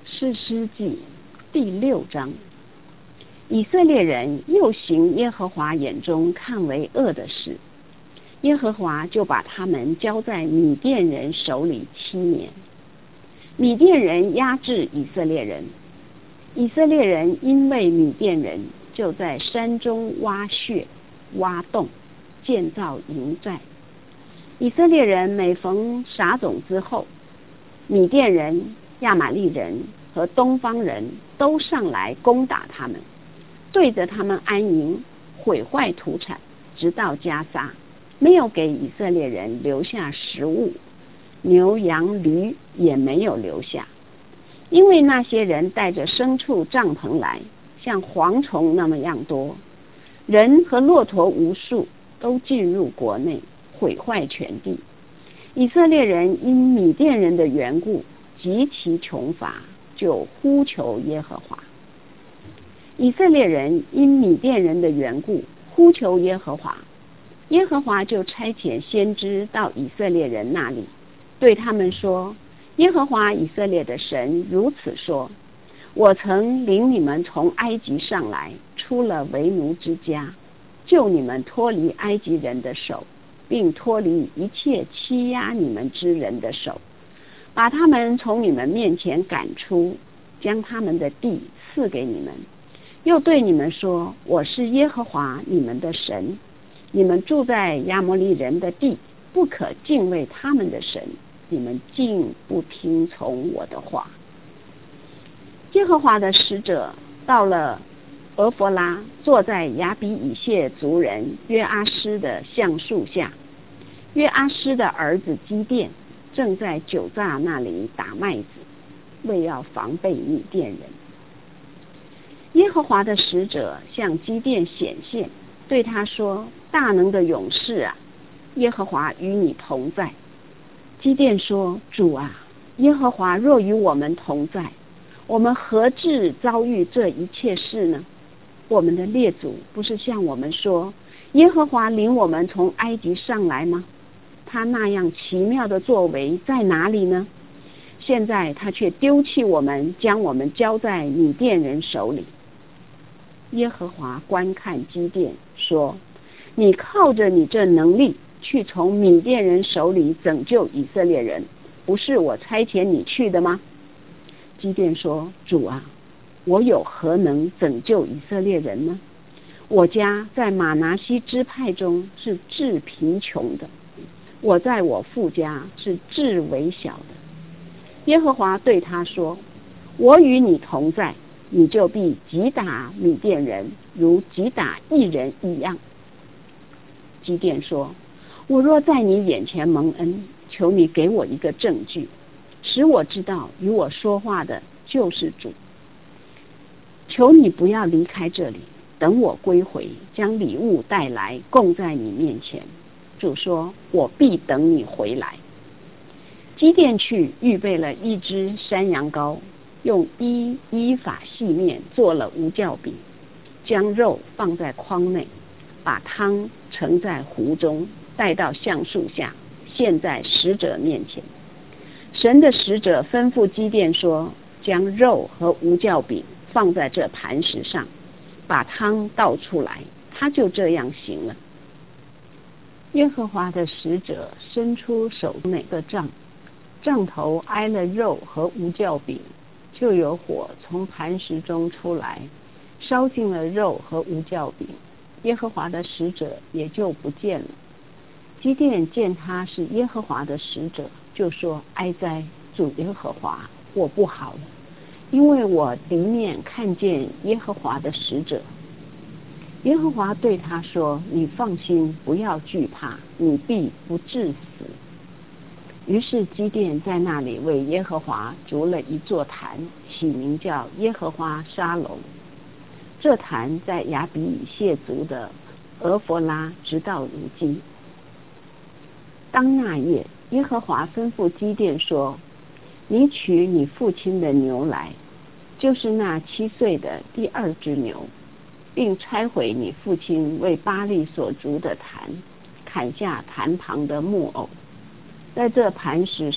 士师记第6章，以色列人又行耶和华眼中看为恶的事，耶和华就把他们交在米甸人手里7年。米甸人压制以色列人，以色列人因为米甸人，就在山中挖穴、挖洞，建造营寨。以色列人每逢撒种之后，米甸人、亚玛力人和东方人都上来攻打他们，对着他们安营，毁坏土产，直到加撒，没有给以色列人留下食物，牛羊驴也没有留下，因为那些人带着牲畜帐篷来，像蝗虫那么样多，人和骆驼无数，都进入国内，毁坏全地。以色列人因米甸人的缘故极其穷乏，就呼求耶和华。以色列人因米甸人的缘故呼求耶和华，耶和华就差遣先知到以色列人那里，对他们说：耶和华以色列的神如此说，我曾领你们从埃及上来，出了为奴之家，救你们脱离埃及人的手，并脱离一切欺压你们之人的手，把他们从你们面前赶出，将他们的地赐给你们。又对你们说，我是耶和华你们的神，你们住在亚摩利人的地，不可敬畏他们的神，你们竟不听从我的话。耶和华的使者到了俄弗拉，坐在亚比以谢族人约阿施的橡树下。约阿施的儿子基甸正在酒榨那里打麦子，为要防备米甸人。耶和华的使者向基甸显现，对他说：大能的勇士啊，耶和华与你同在。基甸说：主啊，耶和华若与我们同在，我们何至遭遇这一切事呢？我们的列祖不是向我们说，耶和华领我们从埃及上来吗？他那样奇妙的作为在哪里呢？现在他却丢弃我们，将我们交在米甸人手里。耶和华观看基甸说：你靠着你这能力去从米甸人手里拯救以色列人，不是我差遣你去的吗？基甸说：主啊，我有何能拯救以色列人呢？我家在玛拿西支派中是至贫穷的，我在我父家是至微小的。耶和华对他说：我与你同在，你就必击打米甸人，如击打一人一样。基甸说：我若在你眼前蒙恩，求你给我一个证据，使我知道与我说话的就是主。求你不要离开这里，等我归回，将礼物带来供在你面前。主说：我必等你回来。基甸去预备了1只山羊羔，用伊法细面做了无酵饼，将肉放在筐内，把汤盛在壶中，带到橡树下，献在使者面前。神的使者吩咐基甸说：将肉和无酵饼放在这磐石上，把汤倒出来。他就这样行了。耶和华的使者伸出手哪个杖，杖头挨了肉和无酵饼，就有火从磐石中出来，烧尽了肉和无酵饼，耶和华的使者也就不见了。基甸见他是耶和华的使者，就说：哀哉，主耶和华，我不好了，因为我离面看见耶和华的使者。耶和华对他说：你放心，不要惧怕，你必不致死。于是基甸在那里为耶和华筑了一座坛，起名叫耶和华沙龙。这坛在亚比以谢族的俄弗拉，直到如今。当那夜，耶和华吩咐基甸说：你取你父亲的牛来，就是那7岁的第2只牛，并拆毁你父亲为巴力所筑的坛，砍下坛旁的木偶，在这磐石上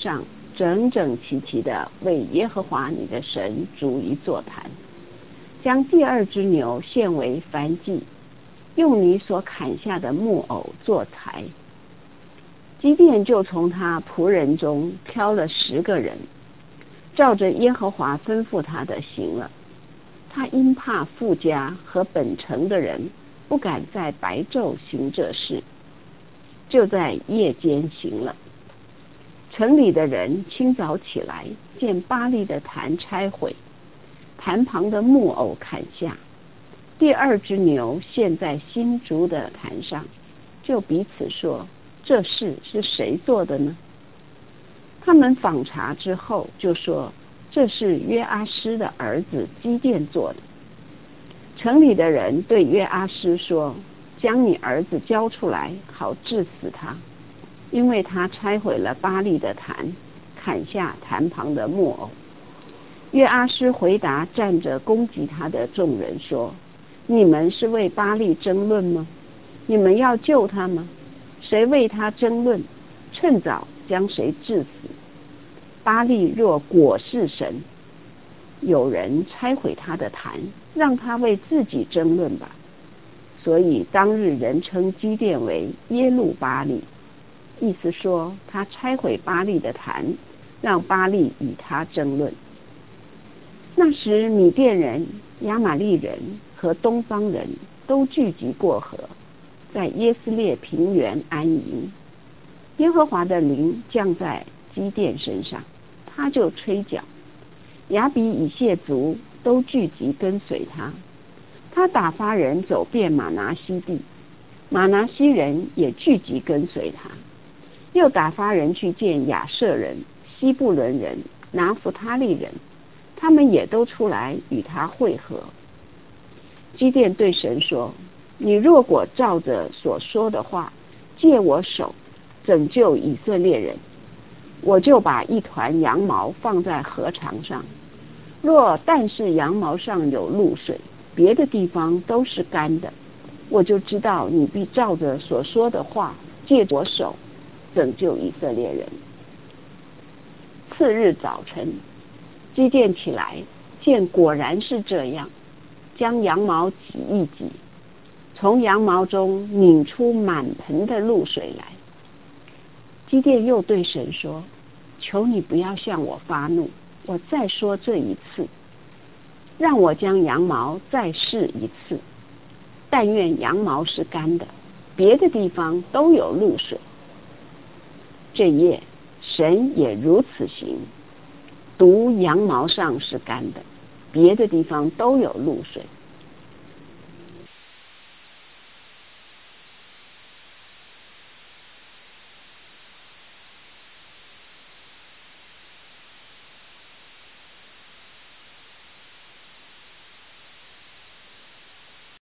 整整齐齐的为耶和华你的神筑一座坛，将第二只牛献为燔祭，用你所砍下的木偶做柴。基甸就从他仆人中挑了10个人，照着耶和华吩咐他的行了。他因怕富家和本城的人不敢在白昼行这事，就在夜间行了。城里的人清早起来，见巴力的坛拆毁，坛旁的木偶砍下，第二只牛献在新筑的坛上，就彼此说：这事是谁做的呢？他们访查之后，就说：这是约阿施的儿子基甸做的。城里的人对约阿施说：将你儿子交出来，好治死他，因为他拆毁了巴力的坛，砍下坛旁的木偶。约阿施回答站着攻击他的众人说：你们是为巴力争论吗？你们要救他吗？谁为他争论，趁早将谁治死。巴力若果是神，有人拆毁他的坛，让他为自己争论吧。所以当日人称基甸为耶路巴力，意思说他拆毁巴力的坛，让巴力与他争论。那时米甸人、亚玛利人和东方人都聚集过河，在耶斯列平原安营。耶和华的灵降在基甸身上，他就吹角，亚比以谢族都聚集跟随他。他打发人走遍玛拿西地，玛拿西人也聚集跟随他。又打发人去见亚舍人、西布伦人、拿弗他利人，他们也都出来与他会合。基甸对神说：你若果照着所说的话，借我手拯救以色列人，我就把一团羊毛放在禾场上，若但是羊毛上有露水，别的地方都是干的，我就知道你必照着所说的话，借我手拯救以色列人。次日早晨，基甸起来，见果然是这样，将羊毛挤一挤，从羊毛中拧出满盆的露水来。基甸又对神说：求你不要向我发怒，我再说这一次，让我将羊毛再试一次，但愿羊毛是干的，别的地方都有露水。这夜神也如此行，独羊毛上是干的，别的地方都有露水。